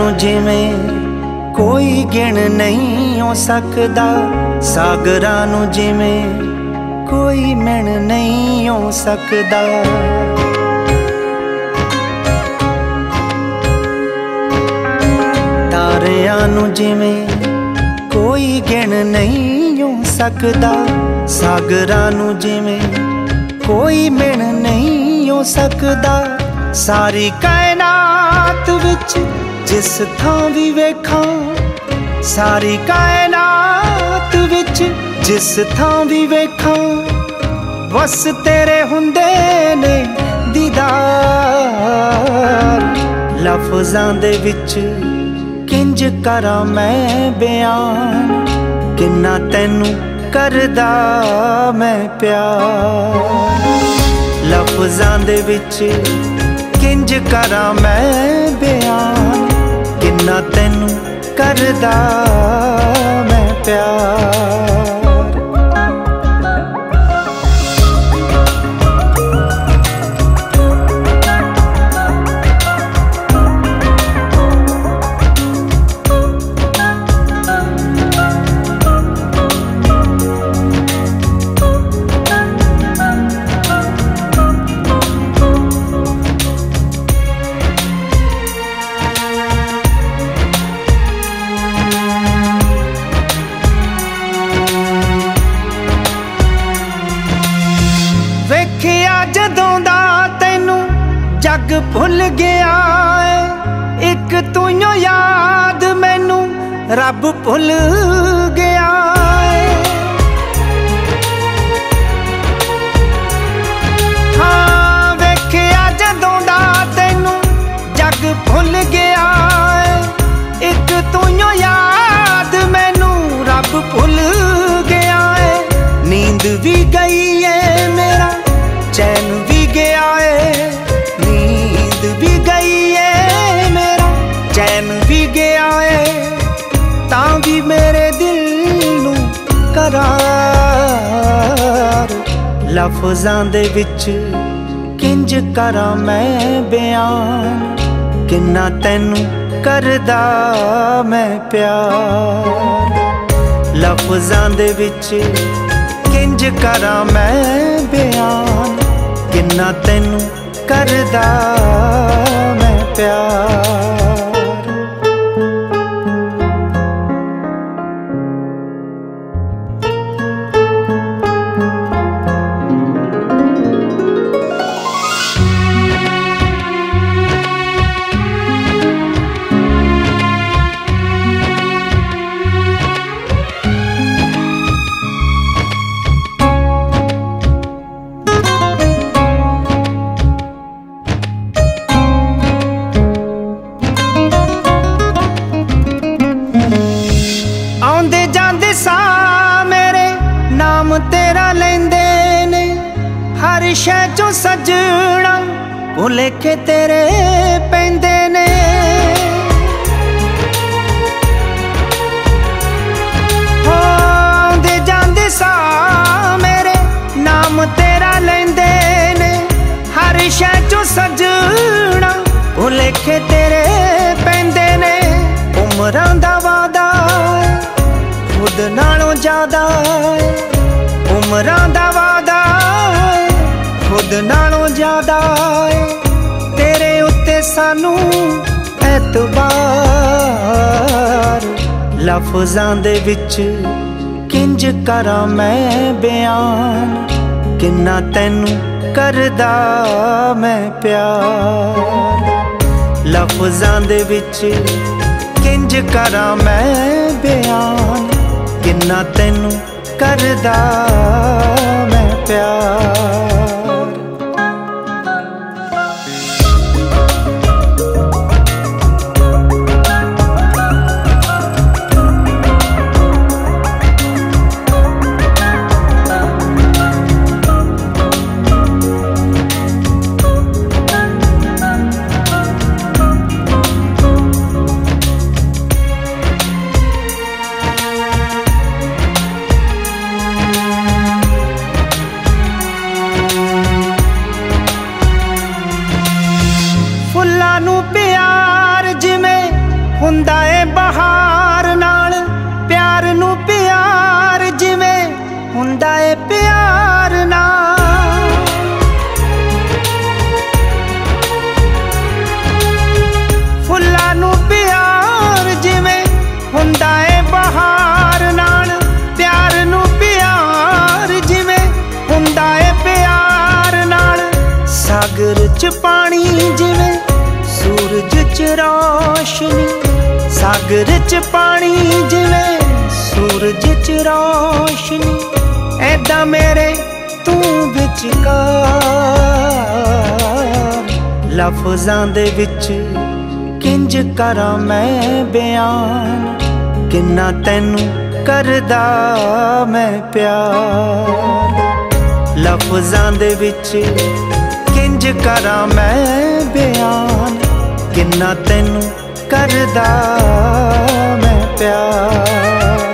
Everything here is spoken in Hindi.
नू जिवें कोई गिण नहीं हो सकदा, सागरां नू जिवें कोई मिण नहीं हो सकदा। तारियां नू जिवें कोई गिण नहीं हो सकदा, सागरां नू जिवें कोई मिण नहीं हो सकदा। सारी कायनात विच जिस थां भी वेखां, सारी कायनात विच जिस थां भी वेखां, बस तेरे हुंदे ने दीदार। लफ्ज़ां दे विच किंज करां मैं बयान, किन्ना तैनू करदा मैं प्यार। लफ्ज़ां दे विच किंज करां मैं बयान, किन्ना तैनू करदा मैं प्यार। जदों दा तैनू जग भुल गया है, एक तू याद मैनू रब भुल गया है। हाँ वेखिया जदों दा तैनू जग भुल गया है, एक तू याद मैनू रब भुल गया है। नींद भी गई है मेरा चैन भी गया है, नींद भी गई है मेरा चैन भी गया है, तां भी मेरे दिल नू करार। लफ्ज़ां दे विच किंज करां मैं बयान, किन्ना तैनू करदा मैं प्यार। लफ्ज़ां दे विच किंज करां मैं बयान, किन्ना तैनू करदा मैं प्यार। आउंदे जांदे सा मेरे नाम तेरा लेंदे ने, हर शै चों सजना भुलेखे तेरे पैंदे ने। आउंदे जांदे सा मेरे नाम तेरा लेंदे ने, हर शै चों सजना भुलेखे तेरे पैंदे ने। उमरां दा वादा खुद नालों ज्यादा है, उमरां दा वादा खुद नालों ज्यादा है, तेरे उत्ते सानू एतबार। लफ्ज़ां दे विच किंज करां मैं बयान, किन्ना तैनू करदा मैं प्यार। लफ्ज़ां दे विच किंज करां मैं बयान, किन्ना तैनू करदा मैं प्यार। हुंदा है प्यार नाल। फुल्लां नूं प्यार जिवें हुंदा है बहार नाल, प्यार नूं प्यार जिवें हुंदा है प्यार नाल। सागर च पानी जिवें सूरज च रोशनी, सागर च पानी जिवें सूरज च रोशनी, ऐदा मेरे तू विचकार। लफ्ज़ां दे विच किंज करा मैं बयान, किन्ना तैनू करदा मैं प्यार। लफ्ज़ां दे विच किंज करा मैं बयान, किन्ना तैनू करदा मैं प्यार।